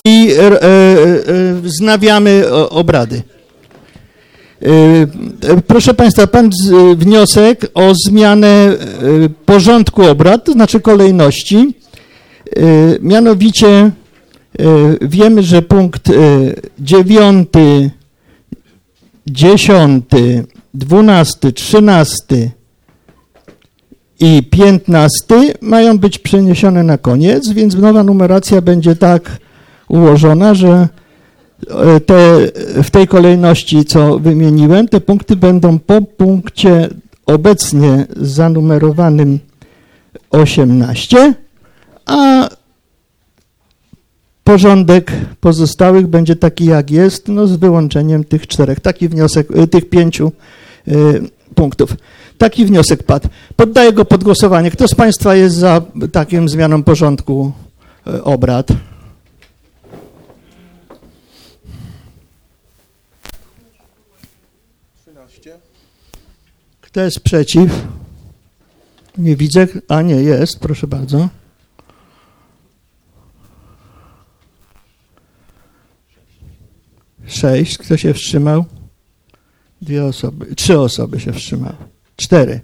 I wznawiamy obrady. Proszę Państwa, wniosek o zmianę porządku obrad, to znaczy kolejności. Mianowicie wiemy, że punkt 9, 10, 12, 13 i 15 mają być przeniesione na koniec, więc nowa numeracja będzie tak ułożona, że w tej kolejności, co wymieniłem, te punkty będą po punkcie obecnie zanumerowanym 18, a porządek pozostałych będzie taki, jak jest, no z wyłączeniem tych 4, taki wniosek, tych 5 punktów. Taki wniosek padł. Poddaję go pod głosowanie. Kto z Państwa jest za taką zmianą porządku obrad? Kto jest przeciw? Nie widzę. A nie, jest. Proszę bardzo. Sześć. Kto się wstrzymał? 2 osoby. 3 osoby się wstrzymały. 4.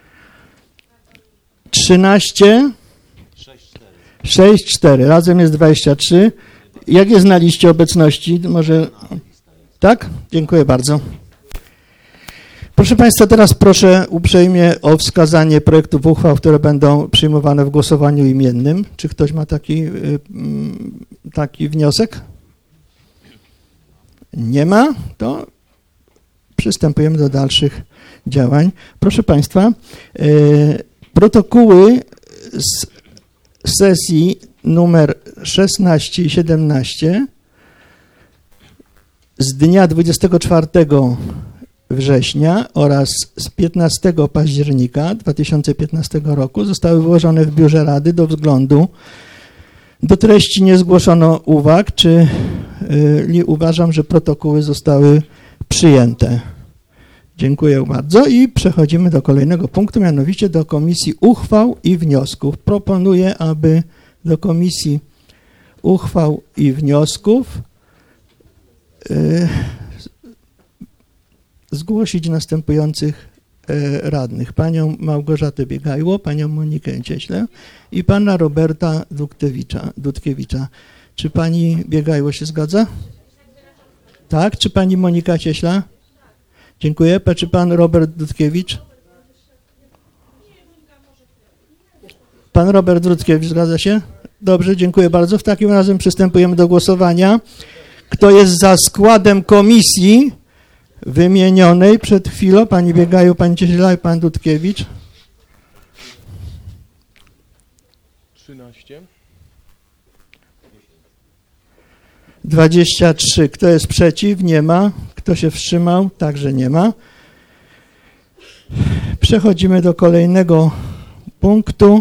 13. 6, 4. Razem jest 23. Jak jest na liście obecności? Może... Tak? Dziękuję bardzo. Proszę Państwa, teraz proszę uprzejmie o wskazanie projektów uchwał, które będą przyjmowane w głosowaniu imiennym. Czy ktoś ma taki wniosek? Nie ma? To przystępujemy do dalszych działań. Proszę Państwa, protokoły z sesji numer 16 i 17 z dnia 24 września oraz z 15 października 2015 roku zostały wyłożone w Biurze Rady do wzglądu. Do treści nie zgłoszono uwag, czyli uważam, że protokoły zostały przyjęte. Dziękuję bardzo i przechodzimy do kolejnego punktu, mianowicie do Komisji Uchwał i Wniosków. Proponuję, aby do Komisji Uchwał i Wniosków zgłosić następujących radnych. Panią Małgorzatę Biegajło, panią Monikę Cieślę i pana Roberta Dudkiewicza. Czy pani Biegajło się zgadza? Tak. Czy pani Monika Cieśla? Dziękuję. Czy pan Robert Dudkiewicz? Pan Robert Dudkiewicz zgadza się? Dobrze, dziękuję bardzo. W takim razie przystępujemy do głosowania. Kto jest za składem komisji wymienionej przed chwilą? Pani Biegaju, pani Cieśla i pan Dudkiewicz. 13. 23. Kto jest przeciw? Nie ma. Kto się wstrzymał? Także nie ma. Przechodzimy do kolejnego punktu.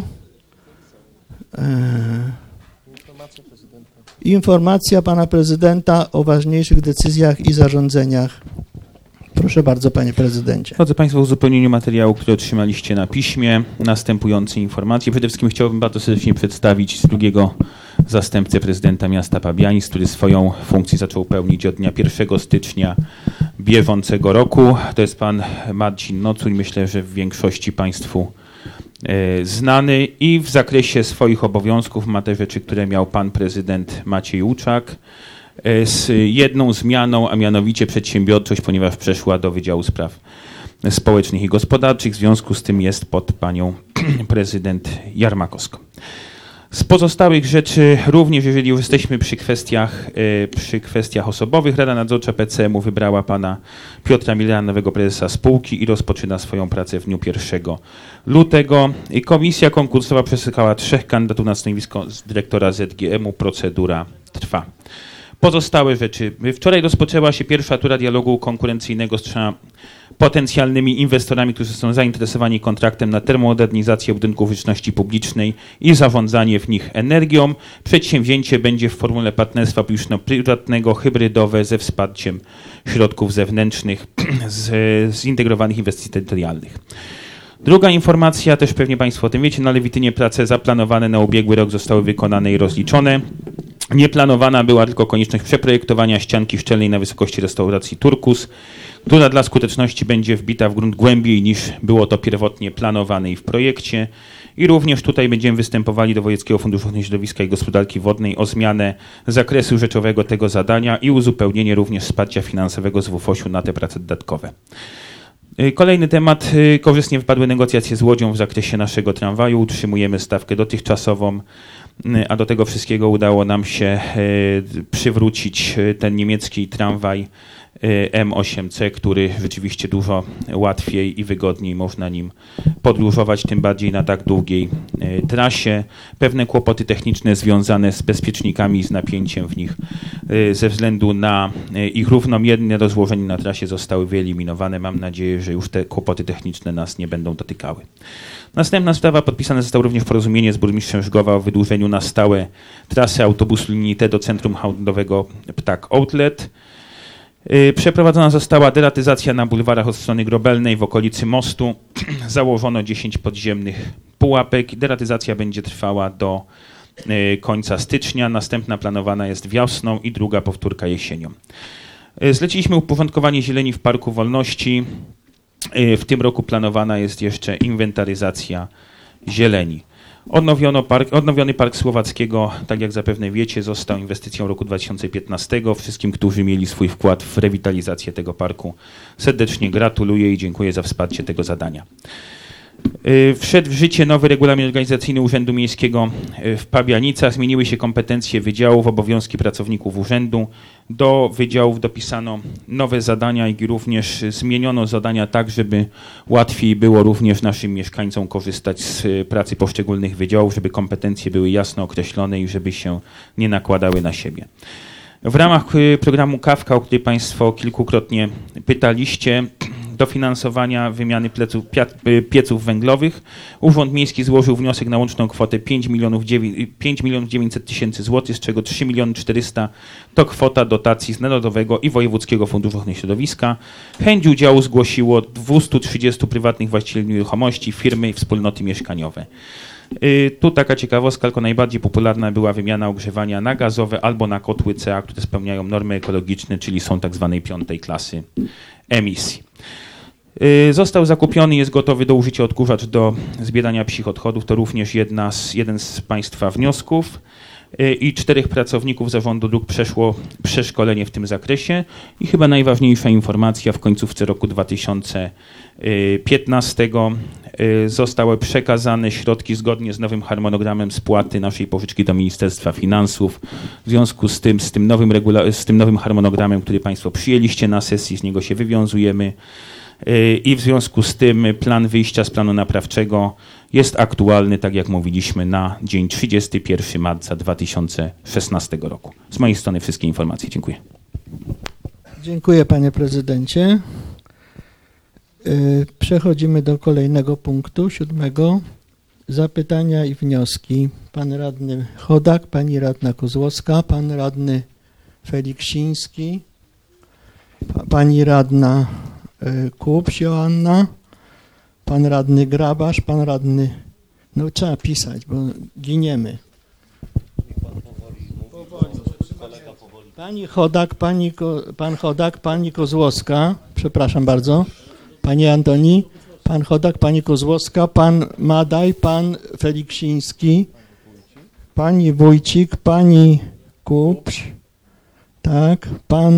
Informacja pana prezydenta o ważniejszych decyzjach i zarządzeniach. Proszę bardzo, panie prezydencie. Drodzy Państwo, w uzupełnieniu materiału, który otrzymaliście na piśmie, następujące informacje. Przede wszystkim chciałbym bardzo serdecznie przedstawić drugiego zastępcę prezydenta miasta Pabianic, który swoją funkcję zaczął pełnić od dnia 1 stycznia bieżącego roku. To jest pan Marcin Nocuń, myślę, że w większości Państwu znany i w zakresie swoich obowiązków ma te rzeczy, które miał pan prezydent Maciej Łuczak, z jedną zmianą, a mianowicie przedsiębiorczość, ponieważ przeszła do Wydziału Spraw Społecznych i Gospodarczych, w związku z tym jest pod panią prezydent Jarmakowską. Z pozostałych rzeczy, również jeżeli już jesteśmy przy kwestiach osobowych, Rada Nadzorcza PCM-u wybrała pana Piotra Millera, nowego prezesa spółki i rozpoczyna swoją pracę w dniu 1 lutego. Komisja konkursowa przesłuchała 3 kandydatów na stanowisko dyrektora ZGM-u. Procedura trwa. Pozostałe rzeczy. Wczoraj rozpoczęła się pierwsza tura dialogu konkurencyjnego z 3 potencjalnymi inwestorami, którzy są zainteresowani kontraktem na termomodernizację budynków użyteczności publicznej i zarządzanie w nich energią. Przedsięwzięcie będzie w formule partnerstwa publiczno-prywatnego, hybrydowe, ze wsparciem środków zewnętrznych, zintegrowanych inwestycji terytorialnych. Druga informacja, też pewnie Państwo o tym wiecie, na Lewitynie prace zaplanowane na ubiegły rok zostały wykonane i rozliczone. Nieplanowana była tylko konieczność przeprojektowania ścianki szczelnej na wysokości restauracji Turkus, która dla skuteczności będzie wbita w grunt głębiej niż było to pierwotnie planowane i w projekcie. I również tutaj będziemy występowali do Wojewódzkiego Funduszu Ochrony Środowiska i Gospodarki Wodnej o zmianę zakresu rzeczowego tego zadania i uzupełnienie również wsparcia finansowego z WFOŚ-u na te prace dodatkowe. Kolejny temat. Korzystnie wypadły negocjacje z Łodzią w zakresie naszego tramwaju. Utrzymujemy stawkę dotychczasową, a do tego wszystkiego udało nam się przywrócić ten niemiecki tramwaj M8C, który rzeczywiście dużo łatwiej i wygodniej można nim podróżować, tym bardziej na tak długiej trasie. Pewne kłopoty techniczne związane z bezpiecznikami i z napięciem w nich ze względu na ich równomierne rozłożenie na trasie zostały wyeliminowane. Mam nadzieję, że już te kłopoty techniczne nas nie będą dotykały. Następna sprawa, podpisane zostało również porozumienie z burmistrzem Żgowa o wydłużeniu na stałe trasy autobusu linii T do centrum handlowego Ptak Outlet. Przeprowadzona została deratyzacja na bulwarach od strony Grobelnej w okolicy mostu. Założono 10 podziemnych pułapek. Deratyzacja będzie trwała do końca stycznia. Następna planowana jest wiosną i druga powtórka jesienią. Zleciliśmy uporządkowanie zieleni w Parku Wolności. W tym roku planowana jest jeszcze inwentaryzacja zieleni. Odnowiony Park Słowackiego, tak jak zapewne wiecie, został inwestycją roku 2015. Wszystkim, którzy mieli swój wkład w rewitalizację tego parku, serdecznie gratuluję i dziękuję za wsparcie tego zadania. Wszedł w życie nowy regulamin organizacyjny Urzędu Miejskiego w Pabianicach. Zmieniły się kompetencje wydziałów, obowiązki pracowników urzędu. Do wydziałów dopisano nowe zadania i również zmieniono zadania tak, żeby łatwiej było również naszym mieszkańcom korzystać z pracy poszczególnych wydziałów, żeby kompetencje były jasno określone i żeby się nie nakładały na siebie. W ramach programu Kawka, o który Państwo kilkukrotnie pytaliście, dofinansowania wymiany pieców węglowych, Urząd Miejski złożył wniosek na łączną kwotę 5 900 tysięcy złotych, z czego 3 400 to kwota dotacji z Narodowego i Wojewódzkiego Funduszu Ochrony Środowiska. Chęć udziału zgłosiło 230 prywatnych właścicieli nieruchomości, firmy i wspólnoty mieszkaniowe. Tu taka ciekawostka, tylko najbardziej popularna była wymiana ogrzewania na gazowe albo na kotły CA, które spełniają normy ekologiczne, czyli są tak zwanej 5. klasy emisji. Został zakupiony, jest gotowy do użycia odkurzacz do zbierania psich odchodów. To również jeden z Państwa wniosków. I 4 pracowników Zarządu Dróg przeszło przeszkolenie w tym zakresie. I chyba najważniejsza informacja, w końcówce roku 2015 zostały przekazane środki zgodnie z nowym harmonogramem spłaty naszej pożyczki do Ministerstwa Finansów. W związku z tym nowym harmonogramem, który Państwo przyjęliście na sesji, z niego się wywiązujemy. I w związku z tym plan wyjścia z planu naprawczego jest aktualny, tak jak mówiliśmy, na dzień 31 marca 2016 roku. Z mojej strony wszystkie informacje. Dziękuję. Dziękuję, panie prezydencie. Przechodzimy do kolejnego punktu, 7. Zapytania i wnioski. Pan radny Chodak, pani radna Kozłowska, pan radny Feliksiński, pani radna Kupś Joanna, pan radny Grabasz, pan radny, no trzeba pisać, bo giniemy. Pani Chodak, pan Chodak, pani Kozłowska, przepraszam bardzo, pani Antoni, pan Chodak, pani Kozłowska, pan Madaj, pan Feliksiński, pani Wójcik, pani Kupś, tak,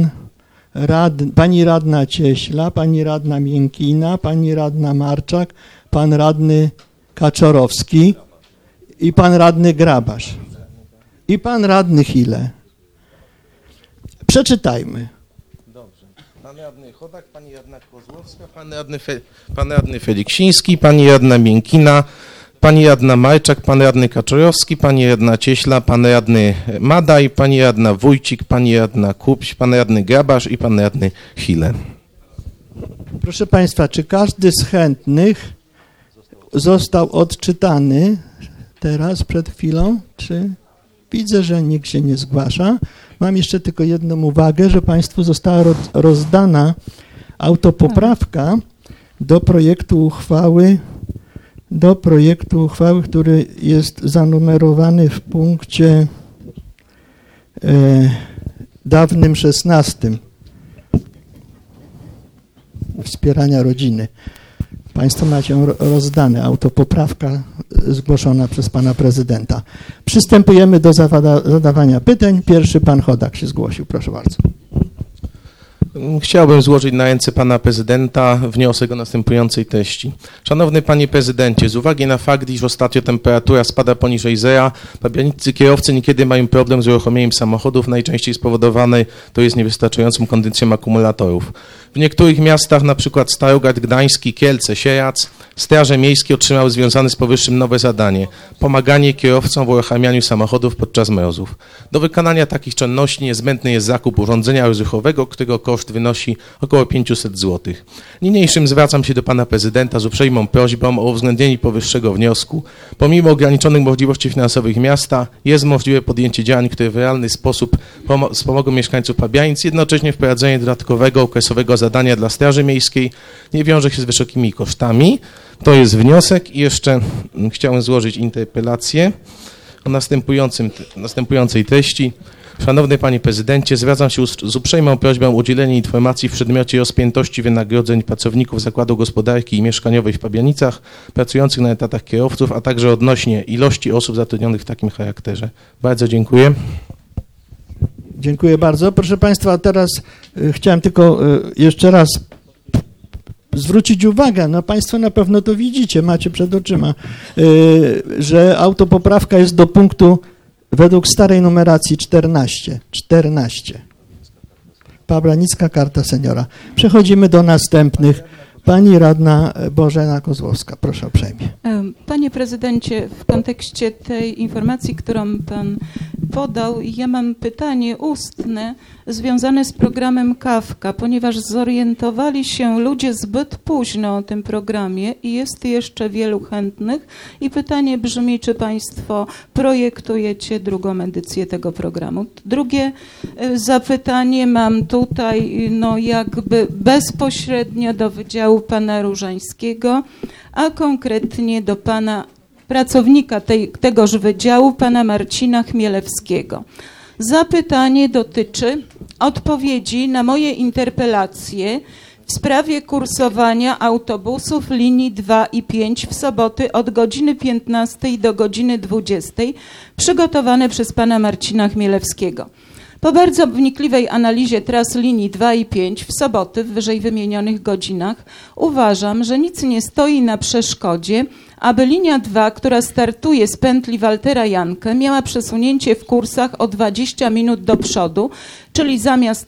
pani radna Cieśla, pani radna Miękina, pani radna Marczak, pan radny Kaczorowski i pan radny Grabasz i pan radny Hile. Przeczytajmy. Dobrze. Pan radny Chodak, pani radna Kozłowska, pan radny Feliksiński, pani radna Miękina, pani radna Marczak, pan radny Kaczorowski, pani radna Cieśla, pan radny Madaj, pani radna Wójcik, pani radna Kupś, pan radny Grabasz i pan radny Hile. Proszę Państwa, czy każdy z chętnych został odczytany teraz, przed chwilą? Czy widzę, że nikt się nie zgłasza? Mam jeszcze tylko jedną uwagę, że Państwu została rozdana autopoprawka do projektu uchwały, który jest zanumerowany w punkcie dawnym 16 wspierania rodziny. Państwo macie rozdane, autopoprawka zgłoszona przez pana prezydenta. Przystępujemy do zadawania pytań. Pierwszy pan Chodak się zgłosił. Proszę bardzo. Chciałbym złożyć na ręce pana prezydenta wniosek o następującej treści. Szanowny panie prezydencie, z uwagi na fakt, iż ostatnio temperatura spada poniżej zera, pabianiccy kierowcy niekiedy mają problem z uruchomieniem samochodów, najczęściej spowodowane to jest niewystarczającą kondycją akumulatorów. W niektórych miastach, np. Starogard Gdański, Kielce, Sieradz, straże miejskie otrzymały związane z powyższym nowe zadanie – pomaganie kierowcom w uruchamianiu samochodów podczas mrozów. Do wykonania takich czynności niezbędny jest zakup urządzenia rozruchowego, którego koszt wynosi około 500 zł. Niniejszym zwracam się do pana prezydenta z uprzejmą prośbą o uwzględnienie powyższego wniosku. Pomimo ograniczonych możliwości finansowych miasta jest możliwe podjęcie działań, które w realny sposób wspomogą mieszkańców Pabianic, jednocześnie wprowadzenie dodatkowego okresowego zadania dla Straży Miejskiej nie wiąże się z wysokimi kosztami. To jest wniosek i jeszcze chciałem złożyć interpelację o następującej treści. Szanowny panie prezydencie, zwracam się z uprzejmą prośbą o udzielenie informacji w przedmiocie rozpiętości wynagrodzeń pracowników Zakładu Gospodarki i Mieszkaniowej w Pabianicach, pracujących na etatach kierowców, a także odnośnie ilości osób zatrudnionych w takim charakterze. Bardzo dziękuję. Dziękuję bardzo. Proszę państwa, teraz chciałem tylko jeszcze raz zwrócić uwagę, no państwo na pewno to widzicie, macie przed oczyma, że autopoprawka jest do punktu według starej numeracji 14. Pabianicka Karta Seniora. Przechodzimy do następnych. Pani radna Bożena Kozłowska, proszę uprzejmie. Panie prezydencie, w kontekście tej informacji, którą pan podał, ja mam pytanie ustne związane z programem Kawka, ponieważ zorientowali się ludzie zbyt późno o tym programie i jest jeszcze wielu chętnych i pytanie brzmi, czy państwo projektujecie drugą edycję tego programu. Drugie zapytanie mam tutaj jakby bezpośrednio do Wydziału pana Różańskiego, a konkretnie do pana pracownika tegoż wydziału, pana Marcina Chmielewskiego. Zapytanie dotyczy odpowiedzi na moje interpelacje w sprawie kursowania autobusów linii 2 i 5 w soboty od godziny 15 do godziny 20, przygotowane przez pana Marcina Chmielewskiego. Po bardzo wnikliwej analizie tras linii 2 i 5 w soboty w wyżej wymienionych godzinach uważam, że nic nie stoi na przeszkodzie, aby linia 2, która startuje z pętli Waltera Jankę, miała przesunięcie w kursach o 20 minut do przodu, czyli zamiast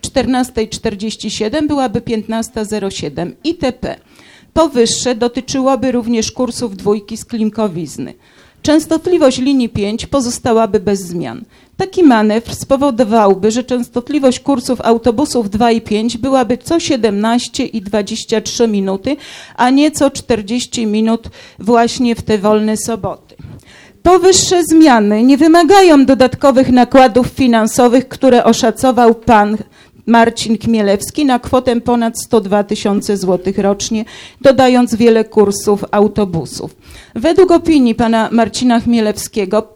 14:47 byłaby 15:07 itp. Powyższe dotyczyłoby również kursów dwójki z Klimkowizny. Częstotliwość linii 5 pozostałaby bez zmian. Taki manewr spowodowałby, że częstotliwość kursów autobusów 2 i 5 byłaby co 17 i 23 minuty, a nie co 40 minut właśnie w te wolne soboty. Powyższe zmiany nie wymagają dodatkowych nakładów finansowych, które oszacował pan Marcin Chmielewski na kwotę ponad 102 000 złotych rocznie, dodając wiele kursów autobusów. Według opinii pana Marcina Chmielewskiego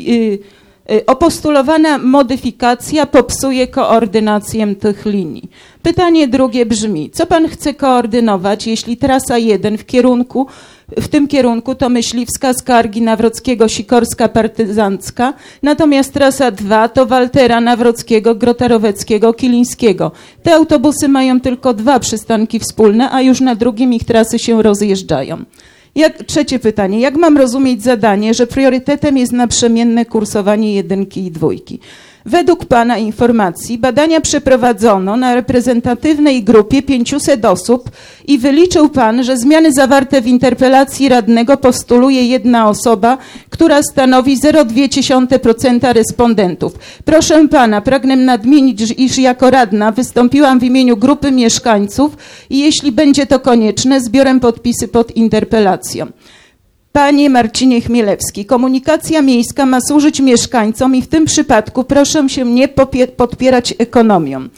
opostulowana modyfikacja popsuje koordynację tych linii. Pytanie drugie brzmi, co pan chce koordynować, jeśli trasa 1 w tym kierunku to Myśliwska, Skargi, Nawrockiego, Sikorska, Partyzancka, natomiast trasa 2 to Waltera, Nawrockiego, Grota-Roweckiego, Kilińskiego. Te autobusy mają tylko 2 przystanki wspólne, a już na drugim ich trasy się rozjeżdżają. Trzecie pytanie. Jak mam rozumieć zadanie, że priorytetem jest naprzemienne kursowanie 1 i 2? Według pana informacji badania przeprowadzono na reprezentatywnej grupie 500 osób i wyliczył pan, że zmiany zawarte w interpelacji radnego postuluje jedna osoba, która stanowi 0,2% respondentów. Proszę pana, pragnę nadmienić, iż jako radna wystąpiłam w imieniu grupy mieszkańców i jeśli będzie to konieczne, zbiorę podpisy pod interpelacją. Panie Marcinie Chmielewski, komunikacja miejska ma służyć mieszkańcom i w tym przypadku proszę się nie podpierać ekonomią.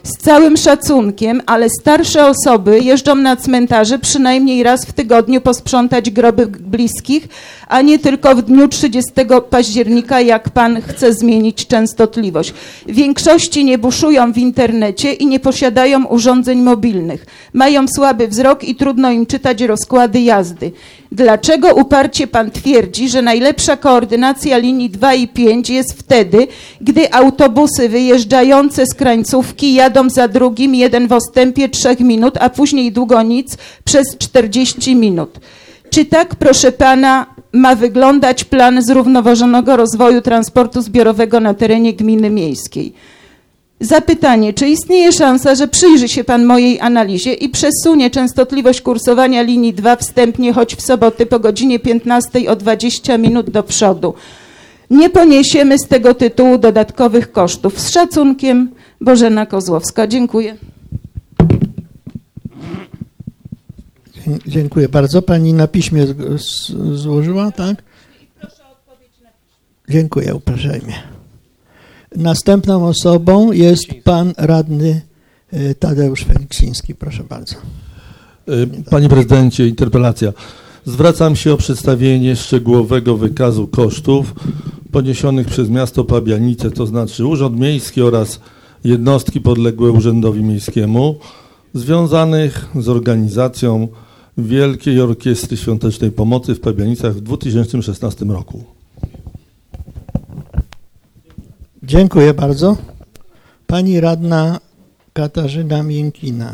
Z całym szacunkiem, ale starsze osoby jeżdżą na cmentarze przynajmniej raz w tygodniu posprzątać groby bliskich, a nie tylko w dniu 30 października, jak pan chce zmienić częstotliwość. W większości nie buszują w internecie i nie posiadają urządzeń mobilnych. Mają słaby wzrok i trudno im czytać rozkłady jazdy. Dlaczego uparcie pan twierdzi, że najlepsza koordynacja linii 2 i 5 jest wtedy, gdy autobusy wyjeżdżające z krańcówki jadą za drugim, jeden w odstępie 3 minut, a później długo nic przez 40 minut? Czy tak, proszę pana, ma wyglądać plan zrównoważonego rozwoju transportu zbiorowego na terenie gminy miejskiej? Zapytanie, czy istnieje szansa, że przyjrzy się pan mojej analizie i przesunie częstotliwość kursowania linii 2 wstępnie, choć w soboty po godzinie 15 o 20 minut do przodu? Nie poniesiemy z tego tytułu dodatkowych kosztów. Z szacunkiem, Bożena Kozłowska. Dziękuję. Dziękuję bardzo. Pani na piśmie złożyła, tak? Proszę o odpowiedź na piśmie. Dziękuję uprzejmie. Następną osobą jest pan radny Tadeusz Feliksiński. Proszę bardzo. Panie prezydencie, interpelacja. Zwracam się o przedstawienie szczegółowego wykazu kosztów poniesionych przez miasto Pabianice, to znaczy Urząd Miejski oraz jednostki podległe Urzędowi Miejskiemu, związanych z organizacją Wielkiej Orkiestry Świątecznej Pomocy w Pabianicach w 2016 roku. Dziękuję bardzo. Pani radna Katarzyna Miękina.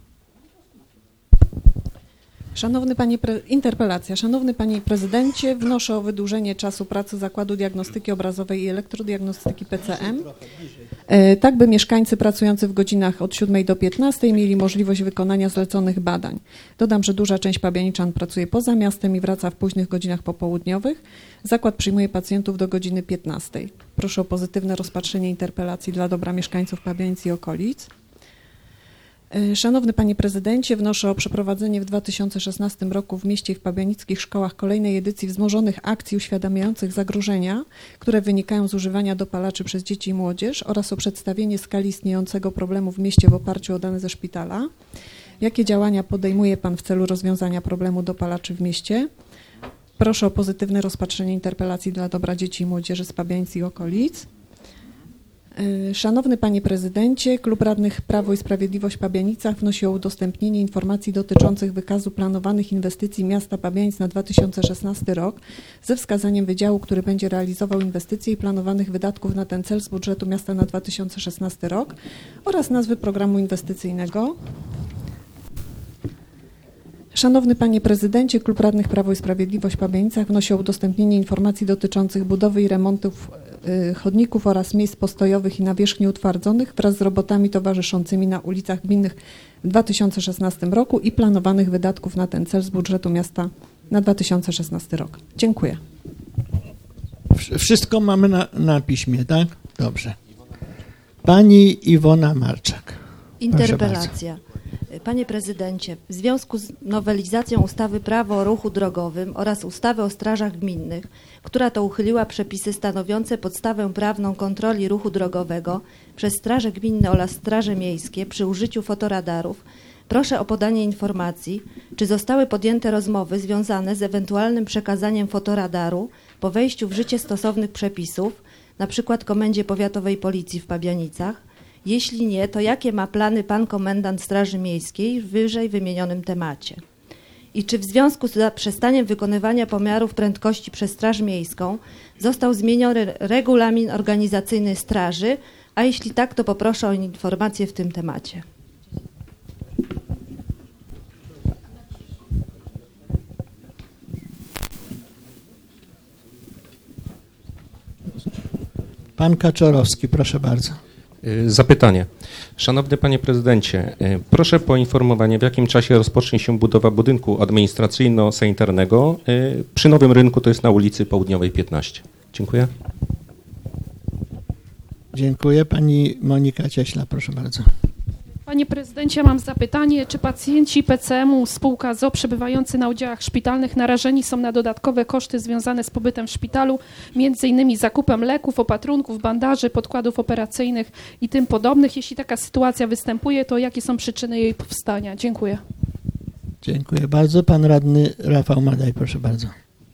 Interpelacja. Szanowny Panie Prezydencie, wnoszę o wydłużenie czasu pracy Zakładu Diagnostyki Obrazowej i Elektrodiagnostyki PCM, tak by mieszkańcy pracujący w godzinach od 7 do 15 mieli możliwość wykonania zleconych badań. Dodam, że duża część pabianiczan pracuje poza miastem i wraca w późnych godzinach popołudniowych. Zakład przyjmuje pacjentów do godziny 15. Proszę o pozytywne rozpatrzenie interpelacji dla dobra mieszkańców Pabianic i okolic. Szanowny Panie Prezydencie, wnoszę o przeprowadzenie w 2016 roku w mieście i w pabianickich szkołach kolejnej edycji wzmożonych akcji uświadamiających zagrożenia, które wynikają z używania dopalaczy przez dzieci i młodzież oraz o przedstawienie skali istniejącego problemu w mieście w oparciu o dane ze szpitala. Jakie działania podejmuje Pan w celu rozwiązania problemu dopalaczy w mieście? Proszę o pozytywne rozpatrzenie interpelacji dla dobra dzieci i młodzieży z Pabianic i okolic. Szanowny Panie Prezydencie, Klub Radnych Prawo i Sprawiedliwość w Pabianicach wnosi o udostępnienie informacji dotyczących wykazu planowanych inwestycji miasta Pabianic na 2016 rok ze wskazaniem wydziału, który będzie realizował inwestycje i planowanych wydatków na ten cel z budżetu miasta na 2016 rok oraz nazwy programu inwestycyjnego. Szanowny Panie Prezydencie, Klub Radnych Prawo i Sprawiedliwość w Pabianicach wnosi o udostępnienie informacji dotyczących budowy i remontów chodników oraz miejsc postojowych i nawierzchni utwardzonych wraz z robotami towarzyszącymi na ulicach gminnych w 2016 roku i planowanych wydatków na ten cel z budżetu miasta na 2016 rok. Dziękuję. Wszystko mamy na piśmie, tak? Dobrze. Pani Iwona Marczak. Interpelacja. Panie Prezydencie, w związku z nowelizacją ustawy Prawo o ruchu drogowym oraz ustawy o strażach gminnych, która to uchyliła przepisy stanowiące podstawę prawną kontroli ruchu drogowego przez straże gminne oraz straże miejskie przy użyciu fotoradarów, proszę o podanie informacji, czy zostały podjęte rozmowy związane z ewentualnym przekazaniem fotoradaru po wejściu w życie stosownych przepisów, np. Komendzie Powiatowej Policji w Pabianicach. Jeśli nie, to jakie ma plany pan komendant Straży Miejskiej w wyżej wymienionym temacie? I czy w związku z zaprzestaniem wykonywania pomiarów prędkości przez Straż Miejską został zmieniony regulamin organizacyjny straży, a jeśli tak, to poproszę o informację w tym temacie. Pan Kaczorowski, proszę bardzo. Zapytanie. Szanowny Panie Prezydencie, proszę poinformowanie, w jakim czasie rozpocznie się budowa budynku administracyjno-sanitarnego przy Nowym Rynku, to jest na ulicy Południowej 15. Dziękuję. Dziękuję. Pani Monika Cieśla, proszę bardzo. Panie prezydencie, mam zapytanie, czy pacjenci PCM-u spółka ZOO przebywający na oddziałach szpitalnych narażeni są na dodatkowe koszty związane z pobytem w szpitalu, między innymi zakupem leków, opatrunków, bandaży, podkładów operacyjnych i tym podobnych? Jeśli taka sytuacja występuje, to jakie są przyczyny jej powstania? Dziękuję. Dziękuję bardzo. Pan radny Rafał Madaj, proszę bardzo.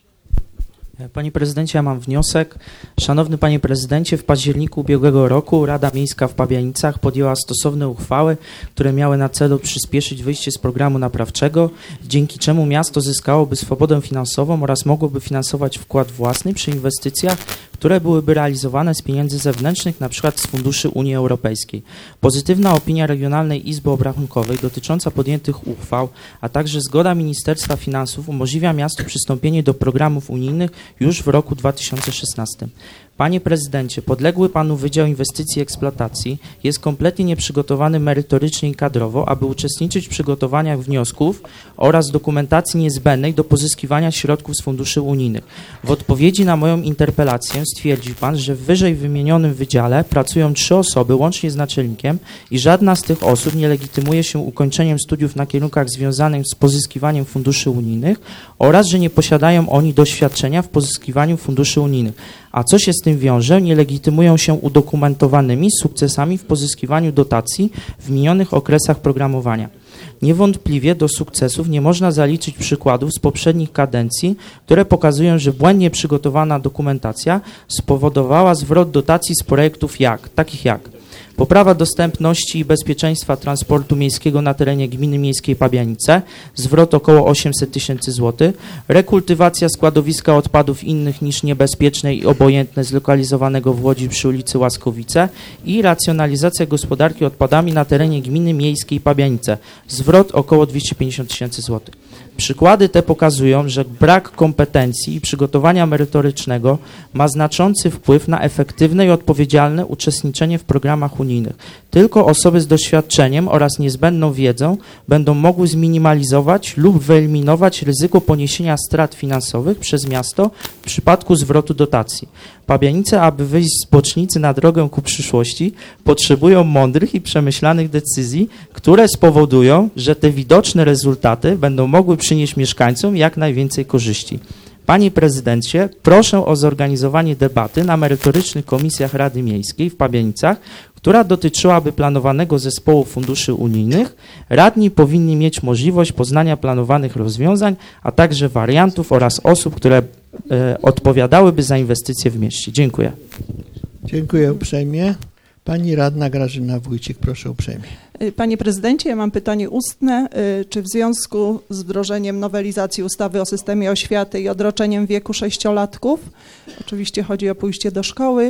Panie prezydencie, ja mam wniosek. Szanowny panie prezydencie, w październiku ubiegłego roku Rada Miejska w Pabianicach podjęła stosowne uchwały, które miały na celu przyspieszyć wyjście z programu naprawczego, dzięki czemu miasto zyskałoby swobodę finansową oraz mogłoby finansować wkład własny przy inwestycjach, które byłyby realizowane z pieniędzy zewnętrznych, np. z funduszy Unii Europejskiej. Pozytywna opinia Regionalnej Izby Obrachunkowej dotycząca podjętych uchwał, a także zgoda Ministerstwa Finansów umożliwia miastu przystąpienie do programów unijnych już w roku 2016. Panie prezydencie, podległy panu Wydział Inwestycji i Eksploatacji jest kompletnie nieprzygotowany merytorycznie i kadrowo, aby uczestniczyć w przygotowaniach wniosków oraz dokumentacji niezbędnej do pozyskiwania środków z funduszy unijnych. W odpowiedzi na moją interpelację stwierdzi pan, że w wyżej wymienionym wydziale pracują 3 osoby łącznie z naczelnikiem i żadna z tych osób nie legitymuje się ukończeniem studiów na kierunkach związanych z pozyskiwaniem funduszy unijnych oraz, że nie posiadają oni doświadczenia w pozyskiwaniu funduszy unijnych. A co się z tym wiąże? Nie legitymują się udokumentowanymi sukcesami w pozyskiwaniu dotacji w minionych okresach programowania. Niewątpliwie do sukcesów nie można zaliczyć przykładów z poprzednich kadencji, które pokazują, że błędnie przygotowana dokumentacja spowodowała zwrot dotacji z projektów takich jak poprawa dostępności i bezpieczeństwa transportu miejskiego na terenie gminy miejskiej Pabianice, zwrot około 800 000 złotych, rekultywacja składowiska odpadów innych niż niebezpieczne i obojętne zlokalizowanego w Łodzi przy ulicy Łaskowice i racjonalizacja gospodarki odpadami na terenie gminy miejskiej Pabianice, zwrot około 250 000 złotych. Przykłady te pokazują, że brak kompetencji i przygotowania merytorycznego ma znaczący wpływ na efektywne i odpowiedzialne uczestniczenie w programach unijnych. Tylko osoby z doświadczeniem oraz niezbędną wiedzą będą mogły zminimalizować lub wyeliminować ryzyko poniesienia strat finansowych przez miasto w przypadku zwrotu dotacji. Pabianice, aby wyjść z bocznicy na drogę ku przyszłości, potrzebują mądrych i przemyślanych decyzji, które spowodują, że te widoczne rezultaty będą mogły przynieść mieszkańcom jak najwięcej korzyści. Panie prezydencie, proszę o zorganizowanie debaty na merytorycznych komisjach Rady Miejskiej w Pabianicach, która dotyczyłaby planowanego zespołu funduszy unijnych. Radni powinni mieć możliwość poznania planowanych rozwiązań, a także wariantów oraz osób, które odpowiadałyby za inwestycje w mieście. Dziękuję. Dziękuję uprzejmie. Pani radna Grażyna Wójcik, proszę uprzejmie. Panie prezydencie, ja mam pytanie ustne. Czy w związku z wdrożeniem nowelizacji ustawy o systemie oświaty i odroczeniem wieku 6-latków, oczywiście chodzi o pójście do szkoły,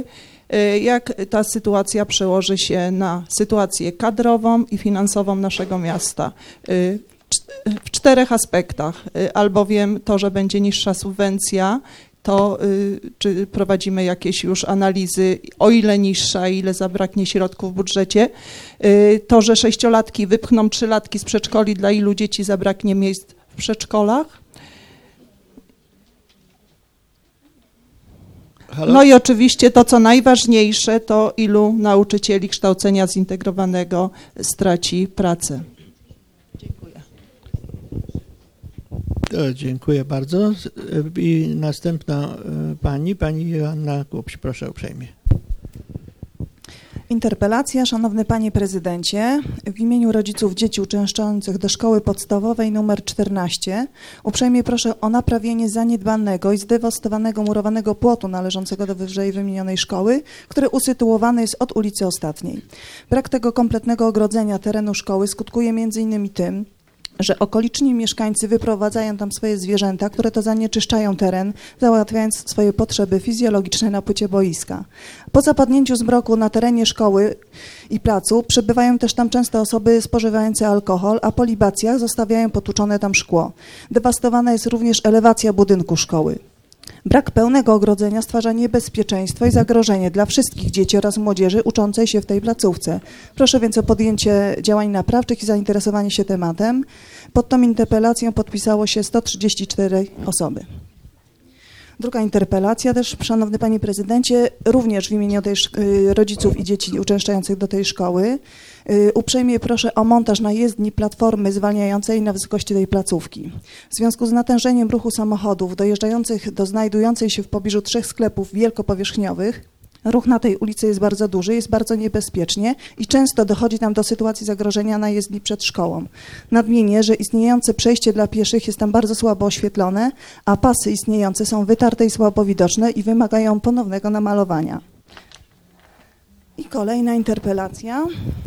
jak ta sytuacja przełoży się na sytuację kadrową i finansową naszego miasta? W 4 aspektach, albowiem to, że będzie niższa subwencja, to czy prowadzimy jakieś już analizy, o ile niższa, ile zabraknie środków w budżecie, to, że 6-latki wypchną 3-latki z przedszkoli, dla ilu dzieci zabraknie miejsc w przedszkolach. No i oczywiście to, co najważniejsze, to ilu nauczycieli kształcenia zintegrowanego straci pracę. Dziękuję. Dziękuję bardzo. I następna pani Joanna Kupś, proszę uprzejmie. Interpelacja. Szanowny Panie Prezydencie, w imieniu rodziców dzieci uczęszczających do szkoły podstawowej nr 14 uprzejmie proszę o naprawienie zaniedbanego i zdewastowanego murowanego płotu należącego do wyżej wymienionej szkoły, który usytuowany jest od ulicy Ostatniej. Brak tego kompletnego ogrodzenia terenu szkoły skutkuje m.in. tym, że okoliczni mieszkańcy wyprowadzają tam swoje zwierzęta, które to zanieczyszczają teren, załatwiając swoje potrzeby fizjologiczne na płycie boiska. Po zapadnięciu zmroku na terenie szkoły i placu przebywają też tam często osoby spożywające alkohol, a po libacjach zostawiają potłuczone tam szkło. Dewastowana jest również elewacja budynku szkoły. Brak pełnego ogrodzenia stwarza niebezpieczeństwo i zagrożenie dla wszystkich dzieci oraz młodzieży uczącej się w tej placówce. Proszę więc o podjęcie działań naprawczych i zainteresowanie się tematem. Pod tą interpelacją podpisało się 134 osoby. Druga interpelacja też, szanowny panie prezydencie, również w imieniu rodziców i dzieci uczęszczających do tej szkoły. Uprzejmie proszę o montaż na jezdni platformy zwalniającej na wysokości tej placówki. W związku z natężeniem ruchu samochodów dojeżdżających do znajdującej się w pobliżu 3 sklepów wielkopowierzchniowych, ruch na tej ulicy jest bardzo duży, jest bardzo niebezpiecznie i często dochodzi tam do sytuacji zagrożenia na jezdni przed szkołą. Nadmienię, że istniejące przejście dla pieszych jest tam bardzo słabo oświetlone, a pasy istniejące są wytarte i słabo widoczne i wymagają ponownego namalowania. I kolejna interpelacja.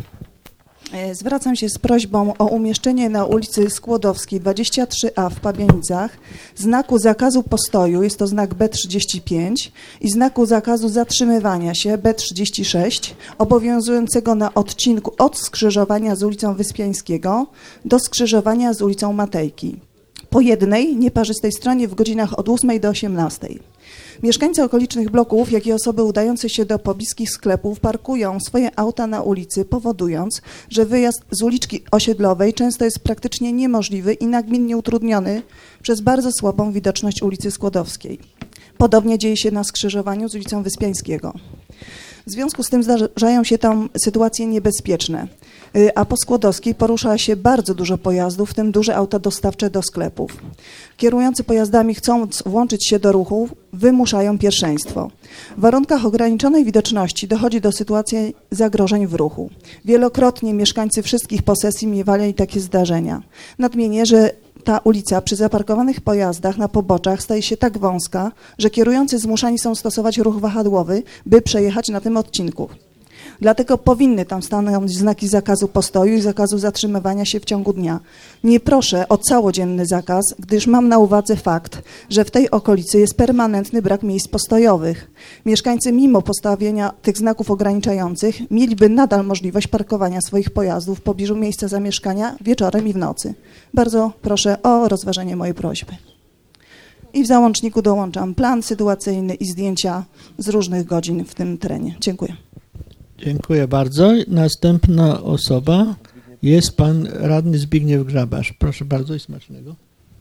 Zwracam się z prośbą o umieszczenie na ulicy Skłodowskiej 23A w Pabianicach znaku zakazu postoju, jest to znak B35, i znaku zakazu zatrzymywania się B36, obowiązującego na odcinku od skrzyżowania z ulicą Wyspiańskiego do skrzyżowania z ulicą Matejki, po jednej nieparzystej stronie w godzinach od 8 do 18. Mieszkańcy okolicznych bloków, jak i osoby udające się do pobliskich sklepów parkują swoje auta na ulicy, powodując, że wyjazd z uliczki osiedlowej często jest praktycznie niemożliwy i nagminnie utrudniony przez bardzo słabą widoczność ulicy Skłodowskiej. Podobnie dzieje się na skrzyżowaniu z ulicą Wyspiańskiego. W związku z tym zdarzają się tam sytuacje niebezpieczne, a po Skłodowskiej porusza się bardzo dużo pojazdów, w tym duże auta dostawcze do sklepów. Kierujący pojazdami, chcąc włączyć się do ruchu, wymuszają pierwszeństwo. W warunkach ograniczonej widoczności dochodzi do sytuacji zagrożeń w ruchu. Wielokrotnie mieszkańcy wszystkich posesji miewali takie zdarzenia. Nadmienię, że ta ulica przy zaparkowanych pojazdach na poboczach staje się tak wąska, że kierujący zmuszani są stosować ruch wahadłowy, by przejechać na tym odcinku. Dlatego powinny tam stanąć znaki zakazu postoju i zakazu zatrzymywania się w ciągu dnia. Nie proszę o całodzienny zakaz, gdyż mam na uwadze fakt, że w tej okolicy jest permanentny brak miejsc postojowych. Mieszkańcy mimo postawienia tych znaków ograniczających mieliby nadal możliwość parkowania swoich pojazdów w pobliżu miejsca zamieszkania wieczorem i w nocy. Bardzo proszę o rozważenie mojej prośby. I w załączniku dołączam plan sytuacyjny i zdjęcia z różnych godzin w tym terenie. Dziękuję. Dziękuję bardzo. Następna osoba jest pan radny Zbigniew Grabarz. Proszę bardzo i smacznego.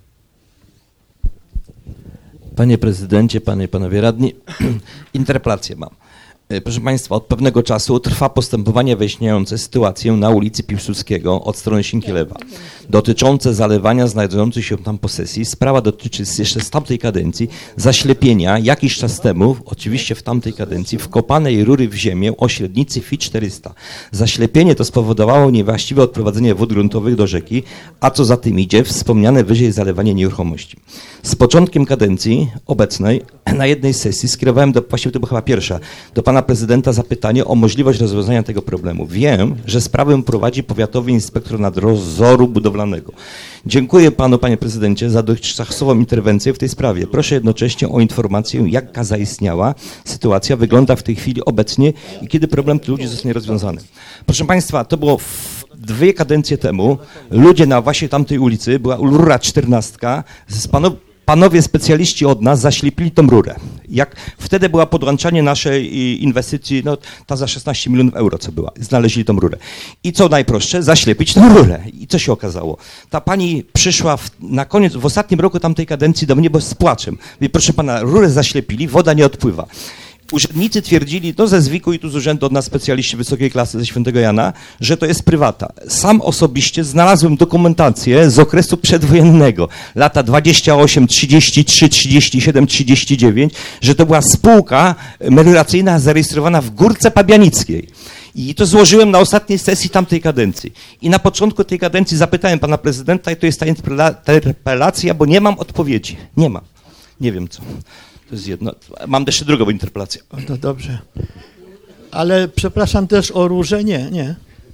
Panie prezydencie, panie i panowie radni, interpelację mam. Proszę państwa, od pewnego czasu trwa postępowanie wyjaśniające sytuację na ulicy Piłsudskiego od strony Sienkielewa dotyczące zalewania znajdujących się tam posesji. Sprawa dotyczy jeszcze z tamtej kadencji zaślepienia jakiś czas temu, oczywiście w tamtej kadencji, wkopanej rury w ziemię o średnicy FI 400. Zaślepienie to spowodowało niewłaściwe odprowadzenie wód gruntowych do rzeki, a co za tym idzie, wspomniane wyżej zalewanie nieruchomości. Z początkiem kadencji obecnej na jednej sesji skierowałem, właściwie to była chyba pierwsza, do pana prezydenta zapytanie o możliwość rozwiązania tego problemu. Wiem, że sprawę prowadzi powiatowy inspektor nadzoru budowlanego. Dziękuję panu, panie prezydencie, za dotychczasową interwencję w tej sprawie. Proszę jednocześnie o informację, jaka zaistniała sytuacja wygląda w tej chwili obecnie i kiedy problem tych ludzi zostanie rozwiązany. Proszę państwa, to było 2 kadencje temu. Ludzie na właśnie tamtej ulicy, była rura 14, panowie specjaliści od nas zaślepili tą rurę. Jak wtedy była podłączanie naszej inwestycji, no ta za 16 milionów euro co była, znaleźli tą rurę. I co najprostsze, zaślepić tą rurę. I co się okazało? Ta pani przyszła na koniec, w ostatnim roku tamtej kadencji do mnie, bo z płaczem. Mówi, proszę pana, rurę zaślepili, woda nie odpływa. Urzędnicy twierdzili, to ze ZWIK-u i tu z urzędu od nas specjaliści wysokiej klasy ze Świętego Jana, że to jest prywata. Sam osobiście znalazłem dokumentację z okresu przedwojennego, lata 28, 33, 37, 39, że to była spółka melioracyjna zarejestrowana w Górce Pabianickiej. I to złożyłem na ostatniej sesji tamtej kadencji. I na początku tej kadencji zapytałem pana prezydenta i to jest ta interpelacja, bo nie mam odpowiedzi. Nie mam. Nie wiem co. To jest jedno. Mam jeszcze drugą interpelację. O, to dobrze. Ale przepraszam też o rurze? Nie.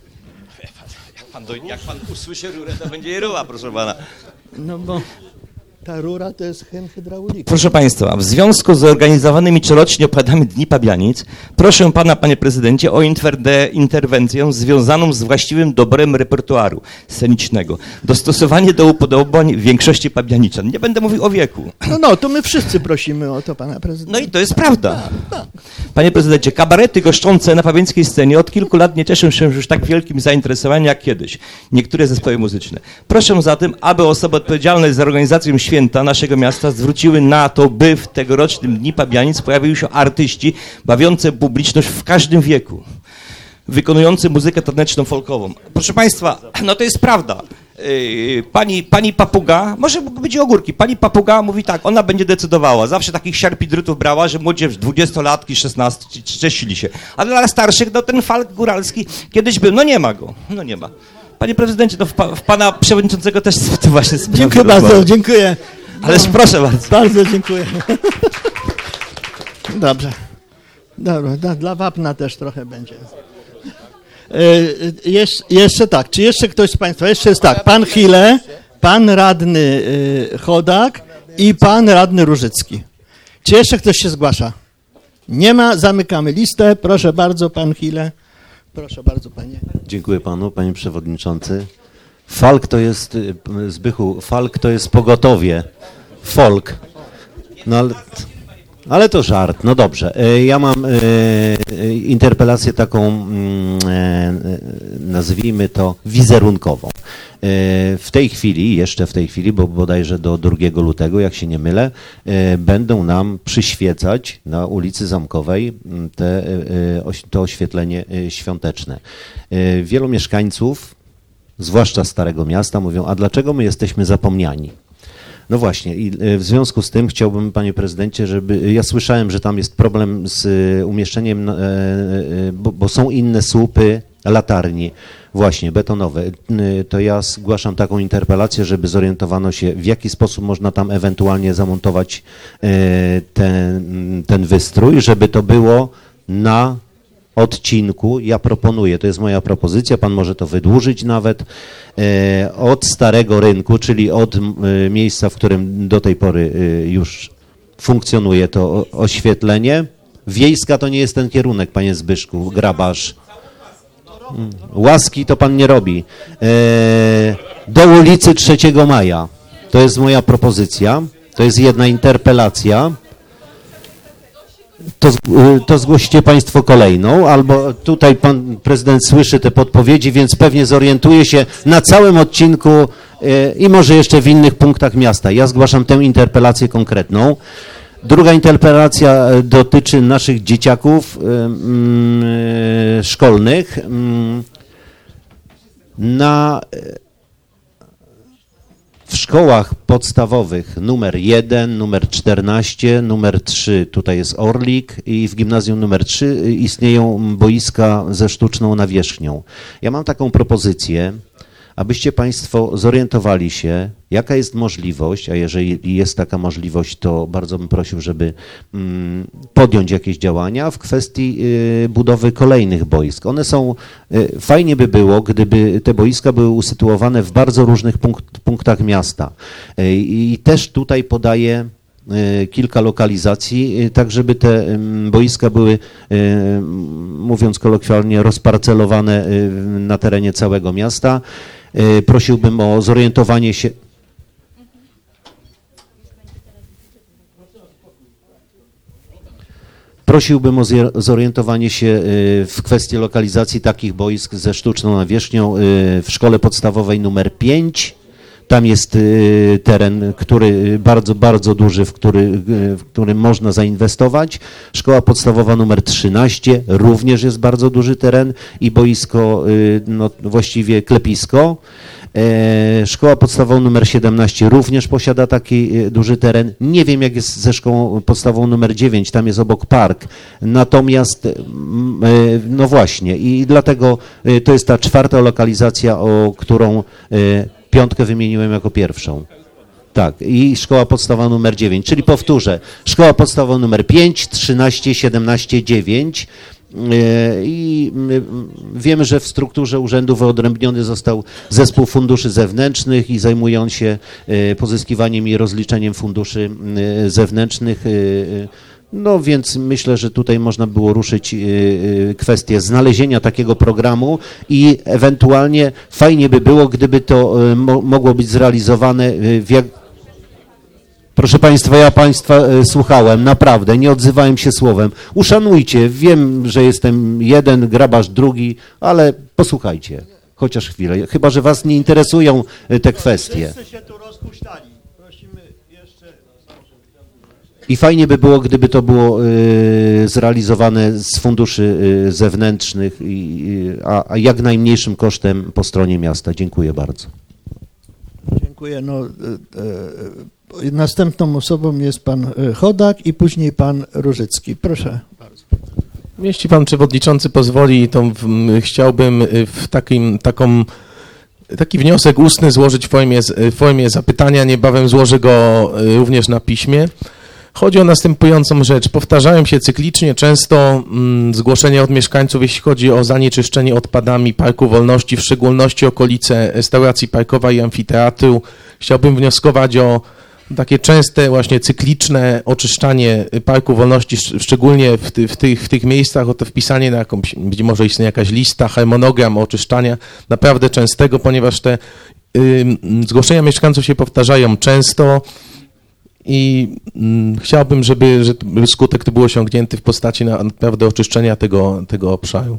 Jak pan usłyszy rurę, to będzie jej ruła, proszę pana. No bo ta rura to jest hydraulika. Proszę państwa, w związku z zorganizowanymi corocznie obchodami Dni Pabianic, proszę pana, panie prezydencie, o interwencję związaną z właściwym dobrem repertuaru scenicznego. Dostosowanie do upodobań większości pabianiczan. Nie będę mówił o wieku. No, to my wszyscy prosimy o to pana prezydenta. No i to jest prawda. Panie prezydencie, kabarety goszczące na pabiańskiej scenie od kilku lat nie cieszą się już tak wielkim zainteresowaniem jak kiedyś. Niektóre zespoły muzyczne. Proszę zatem, aby osoby odpowiedzialne za organizację święta święta naszego miasta zwróciły na to, by w tegorocznym Dni Pabianic pojawiły się artyści bawiący publiczność w każdym wieku, wykonujący muzykę taneczną folkową. Proszę Państwa, no to jest prawda. Pani Papuga, może być ogórki, pani Papuga mówi tak, ona będzie decydowała. Zawsze takich siarpidrytów brała, że młodzież 20-latki, 16 czcili się. A dla starszych, no ten folk góralski kiedyś był, no nie ma go, no nie ma. Panie prezydencie, to w pana przewodniczącego też tu właśnie sprawy. Dziękuję bardzo, dziękuję. Ależ proszę bardzo. Bardzo dziękuję. Dobrze. Dobra, dla wapna też trochę będzie. Jeszcze tak, czy jeszcze ktoś z Państwa? Jeszcze jest tak, pan Chile, pan radny Chodak i pan radny Różycki. Czy jeszcze ktoś się zgłasza? Nie ma, zamykamy listę. Proszę bardzo, pan Chile. Proszę bardzo, panie. Dziękuję panu, panie przewodniczący. Falk to jest, Zbychu, Falk to jest pogotowie. Folk. No ale to żart, no dobrze. Ja mam interpelację taką, nazwijmy to wizerunkową. Jeszcze w tej chwili, bo bodajże do 2 lutego, jak się nie mylę, będą nam przyświecać na ulicy Zamkowej to oświetlenie świąteczne. Wielu mieszkańców, zwłaszcza Starego Miasta, mówią, a dlaczego my jesteśmy zapomniani? No właśnie i w związku z tym chciałbym, panie prezydencie, żeby... Ja słyszałem, że tam jest problem z umieszczeniem, bo są inne słupy latarni, właśnie betonowe. To ja zgłaszam taką interpelację, żeby zorientowano się, w jaki sposób można tam ewentualnie zamontować ten wystrój, żeby to było na odcinku, ja proponuję, to jest moja propozycja, pan może to wydłużyć nawet, od Starego Rynku, czyli od miejsca, w którym do tej pory już funkcjonuje to oświetlenie. Wiejska to nie jest ten kierunek, panie Zbyszku, Grabarz. Łaski to pan nie robi. Do ulicy 3 Maja. To jest moja propozycja, to jest jedna interpelacja. To zgłosicie państwo kolejną, albo tutaj pan prezydent słyszy te podpowiedzi, więc pewnie zorientuje się na całym odcinku i może jeszcze w innych punktach miasta. Ja zgłaszam tę interpelację konkretną. Druga interpelacja dotyczy naszych dzieciaków szkolnych. W szkołach podstawowych numer 1, numer 14, numer 3, tutaj jest Orlik i w gimnazjum numer 3 istnieją boiska ze sztuczną nawierzchnią. Ja mam taką propozycję, abyście państwo zorientowali się, jaka jest możliwość, a jeżeli jest taka możliwość, to bardzo bym prosił, żeby podjąć jakieś działania w kwestii budowy kolejnych boisk. One są, fajnie by było, gdyby te boiska były usytuowane w bardzo różnych punktach miasta. I też tutaj podaję kilka lokalizacji, tak żeby te boiska były, mówiąc kolokwialnie, rozparcelowane na terenie całego miasta. Prosiłbym o zorientowanie się. Prosiłbym o zorientowanie się w kwestii lokalizacji takich boisk ze sztuczną nawierzchnią w szkole podstawowej numer 5. Tam jest teren, który bardzo, bardzo duży, w którym można zainwestować. Szkoła podstawowa numer 13 również jest bardzo duży teren i boisko, no właściwie klepisko. Szkoła podstawowa numer 17 również posiada taki duży teren. Nie wiem, jak jest ze szkołą podstawową numer 9, tam jest obok park. Natomiast, no właśnie, i dlatego to jest ta 4. lokalizacja, o którą 5 wymieniłem jako pierwszą. Tak, i szkoła podstawowa numer 9, czyli powtórzę, szkoła podstawowa numer 5, 13, 17, 9. I wiemy, że w strukturze urzędu wyodrębniony został zespół funduszy zewnętrznych i zajmują się pozyskiwaniem i rozliczeniem funduszy zewnętrznych. No więc myślę, że tutaj można było ruszyć kwestię znalezienia takiego programu i ewentualnie fajnie by było, gdyby to mogło być zrealizowane Proszę Państwa, ja Państwa słuchałem, naprawdę, nie odzywałem się słowem. Uszanujcie, wiem, że jestem jeden, Grabarz drugi, ale posłuchajcie, chociaż chwilę, chyba że Was nie interesują te kwestie. Wszyscy się tu rozpuszczali. Prosimy, I fajnie by było, gdyby to było zrealizowane z funduszy zewnętrznych, a jak najmniejszym kosztem po stronie miasta. Dziękuję bardzo. Dziękuję. Następną osobą jest pan Chodak i później pan Różycki. Proszę bardzo. Jeśli pan przewodniczący pozwoli, to chciałbym taki wniosek ustny złożyć w formie zapytania. Niebawem złożę go również na piśmie. Chodzi o następującą rzecz. Powtarzają się cyklicznie często zgłoszenia od mieszkańców, jeśli chodzi o zanieczyszczenie odpadami Parku Wolności, w szczególności okolice restauracji Parkowa i amfiteatru. Chciałbym wnioskować o takie częste, właśnie cykliczne oczyszczanie Parku Wolności, szczególnie w tych miejscach, o to wpisanie na jakąś, być może istnieje jakaś lista, harmonogram oczyszczania naprawdę częstego, ponieważ te zgłoszenia mieszkańców się powtarzają często i chciałbym, żeby skutek to był osiągnięty w postaci naprawdę oczyszczenia tego obszaru.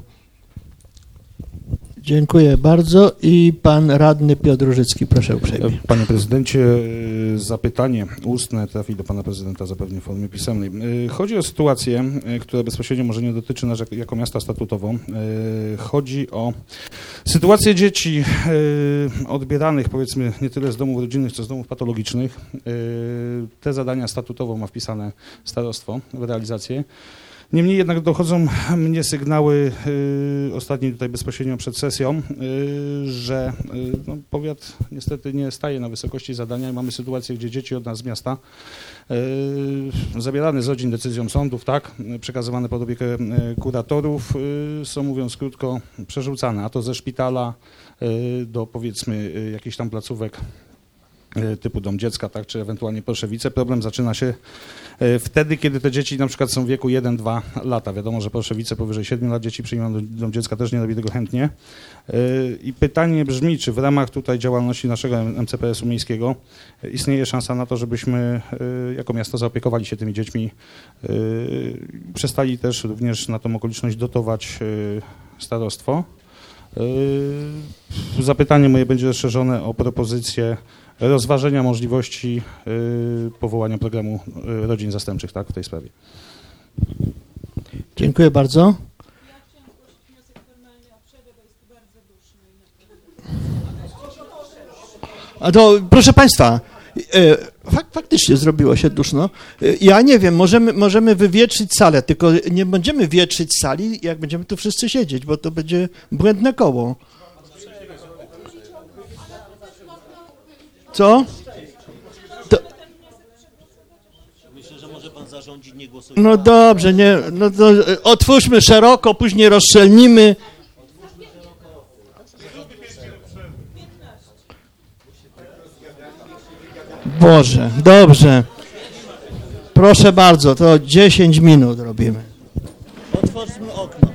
Dziękuję bardzo i pan radny Piotr Różycki, proszę uprzejmie. Panie prezydencie, zapytanie ustne trafi do pana prezydenta zapewne w formie pisemnej. Chodzi o sytuację, która bezpośrednio może nie dotyczy nas jako miasta statutową. Chodzi o sytuację dzieci odbieranych, powiedzmy, nie tyle z domów rodzinnych, co z domów patologicznych. Te zadania statutowo ma wpisane starostwo w realizację. Niemniej jednak dochodzą mnie sygnały, ostatni tutaj bezpośrednio przed sesją, że powiat niestety nie staje na wysokości zadania i mamy sytuację, gdzie dzieci od nas z miasta, zabierane z rodzin decyzją sądów, tak, przekazywane pod opiekę kuratorów, są, mówiąc krótko, przerzucane, a to ze szpitala do, powiedzmy, jakichś tam placówek typu dom dziecka, tak, czy ewentualnie Proszewice. Problem zaczyna się wtedy, kiedy te dzieci na przykład są w wieku 1-2 lata. Wiadomo, że Proszewice powyżej 7 lat dzieci przyjmują do dom dziecka, też nie robi tego chętnie. I pytanie brzmi, czy w ramach tutaj działalności naszego MCPS-u miejskiego istnieje szansa na to, żebyśmy jako miasto zaopiekowali się tymi dziećmi, przestali też również na tą okoliczność dotować starostwo. Zapytanie moje będzie rozszerzone o propozycję rozważenia możliwości powołania programu rodzin zastępczych, tak, w tej sprawie. Dziękuję bardzo. A to, proszę państwa, faktycznie zrobiło się duszno. Ja nie wiem, możemy wywietrzyć salę, tylko nie będziemy wietrzyć sali, jak będziemy tu wszyscy siedzieć, bo to będzie błędne koło. Co? Myślę, że może pan zarządzić nie głosować. No dobrze, nie, no to otwórzmy szeroko, później rozszczelnimy. Boże, dobrze. Proszę bardzo, to 10 minut robimy. Otwórzmy okno.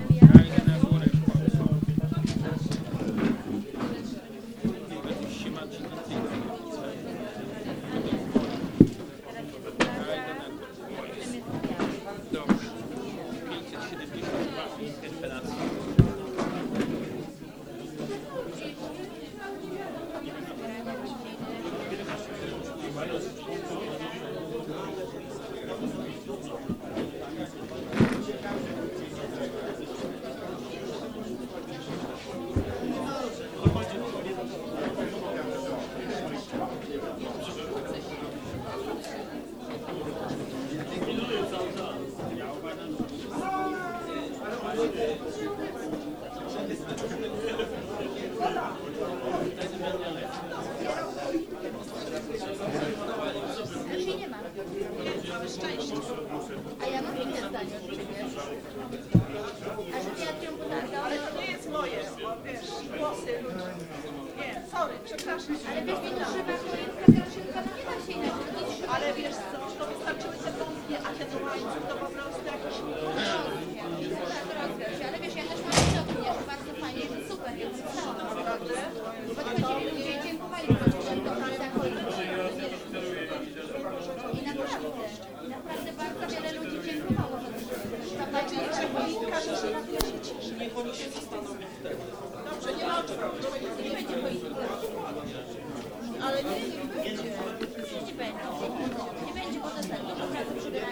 Ale nie będzie, bo to jest naprawdę przybieranie.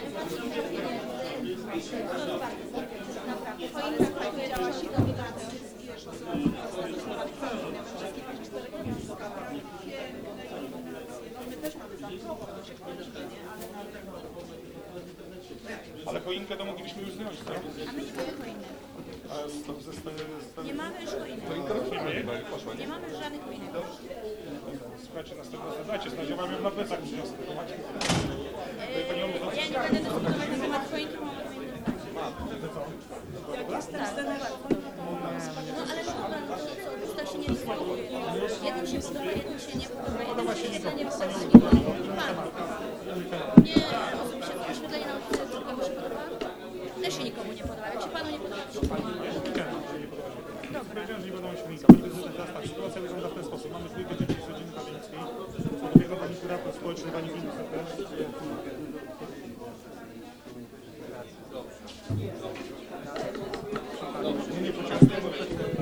Ale choinkę to moglibyśmy już zdjąć, tak? A my nie mamy choinek. Nie mamy już choinek. Nie mamy żadnych choinek. Słuchajcie, następnego dajcie, znać, ja mam ją na plecach przyniosę. Ja nie będę dyskutować na temat choinki, bo mam no ale co pan, to się nie dyskutuje. Jeden się podoba, jeden się nie podoba. Jeden się świetnie nie podoba. Nie, rozumiem się, oświetlenie na ulicy, co komu się podoba? Też się nikomu nie podoba. Jak się panu nie podoba, to się podoba. Dobra. Powiedziałem, że nie będą śmielić. Pani prezydent, teraz tak, sytuacja wygląda w ten sposób. Mamy dwójkę dzieci z rodziny Pawienickiej. Dobiega pani kurator społeczny, pani Filip też. Nie pociągniemy.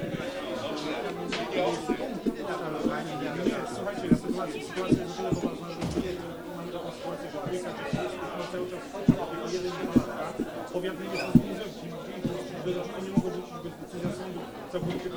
Słuchajcie, sytuacja jest o tyle poważna, że mamy taką sytuację, że dwójka dzieci jest cały czas w jeden powiat nie jest rozwiązany. Rodziny nie mogą wrócić bez decyzji sądu całkowicie